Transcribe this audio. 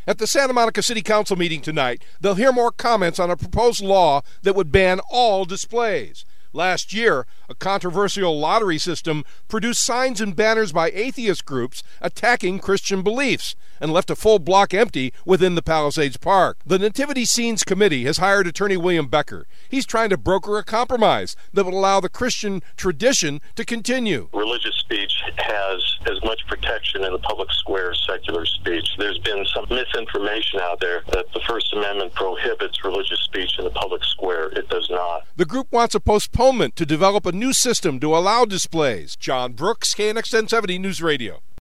At the Santa Monica City Council meeting tonight, they'll hear more comments on a proposed law that would ban all displays. Last year, a controversial lottery system produced signs and banners by atheist groups attacking Christian beliefs and left a full block empty within the Palisades Park. The Nativity Scenes Committee has hired attorney William Becker. He's trying to broker a compromise that would allow the Christian tradition to continue. Religious speech has as much protection in the public square as secular speech. There's been some misinformation out there that the First Amendment prohibits religious speech in the public square. It does not. The group wants a postponement to develop a new system to allow displays. John Brooks, KNX 1070 News Radio.